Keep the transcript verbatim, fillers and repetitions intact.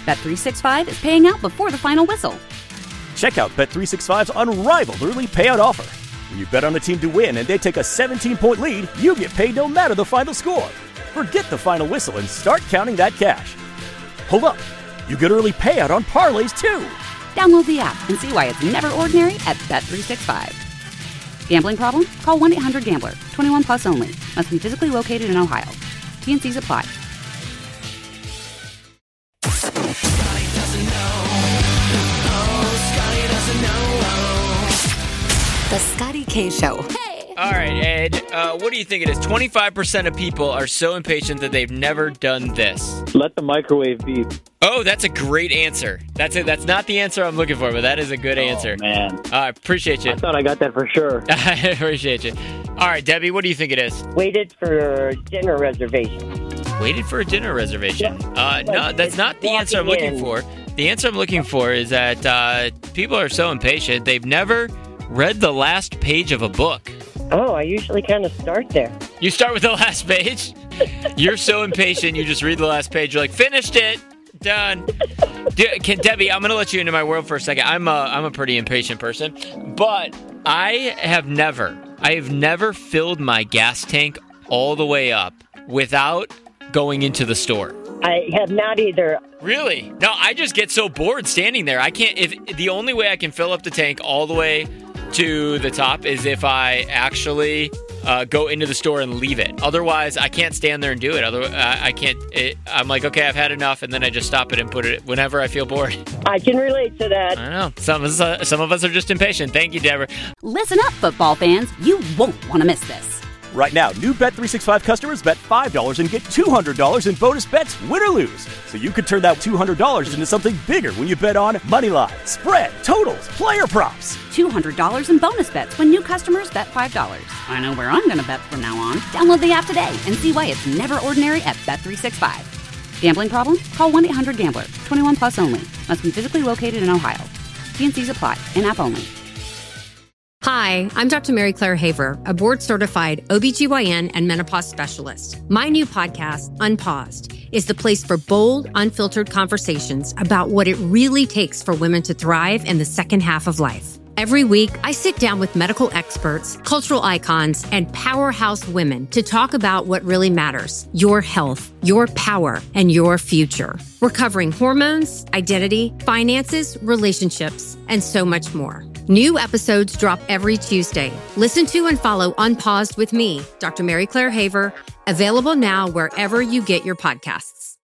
Bet three sixty-five is paying out before the final whistle. Check out Bet three sixty-five's unrivaled early payout offer. When you bet on a team to win and they take a seventeen-point lead, you get paid no matter the final score. Forget the final whistle and start counting that cash. Hold up. You get early payout on parlays, too. Download the app and see why it's never ordinary at Bet three sixty-five. Gambling problem? Call one eight hundred gambler. twenty-one plus only. Must be physically located in Ohio. T N Cs apply. Scotty doesn't know. Oh, Scotty doesn't know. The Scotty K Show. Hey. All right, Ed, uh, what do you think it is? twenty-five percent of people are so impatient that they've never done this. Let the microwave beep. Oh, that's a great answer. That's it. That's not the answer I'm looking for, but that is a good answer. Oh, man. I uh, appreciate you. I thought I got that for sure. I appreciate you. All right, Debbie, what do you think it is? Waited for dinner reservation. Waited for a dinner reservation. Yeah. Uh, no, that's not the answer I'm looking in. for. The answer I'm looking for is that uh, people are so impatient, they've never read the last page of a book. Oh, I usually kind of start there. You start with the last page? You're so impatient, you just read the last page. You're like, finished it. Done. De- can, Debbie, I'm going to let you into my world for a second. I'm a, I'm a pretty impatient person, but I have never, I have never filled my gas tank all the way up without going into the store. I have not either. Really? No, I just get so bored standing there. I can't, if the only way I can fill up the tank all the way to the top is if I actually uh, go into the store and leave it. Otherwise, I can't stand there and do it. Otherwise, I, I can't. It, I'm like, okay, I've had enough, and then I just stop it and put it whenever I feel bored. I can relate to that. I know. Some of us, uh, some of us are just impatient. Thank you, Deborah. Listen up, football fans. You won't want to miss this. Right now, new Bet three sixty-five customers bet five dollars and get two hundred dollars in bonus bets, win or lose. So you could turn that two hundred dollars into something bigger when you bet on money line, spread, totals, player props. two hundred dollars in bonus bets when new customers bet five dollars. I know where I'm going to bet from now on. Download the app today and see why it's never ordinary at Bet three sixty-five. Gambling problem? Call one eight hundred gambler. twenty-one plus only. Must be physically located in Ohio. T N Cs apply. In-app only. Hi, I'm Doctor Mary Claire Haver, a board-certified O B G Y N and menopause specialist. My new podcast, Unpaused, is the place for bold, unfiltered conversations about what it really takes for women to thrive in the second half of life. Every week, I sit down with medical experts, cultural icons, and powerhouse women to talk about what really matters: your health, your power, and your future. We're covering hormones, identity, finances, relationships, and so much more. New episodes drop every Tuesday. Listen to and follow Unpaused with me, Doctor Mary Claire Haver, available now wherever you get your podcasts.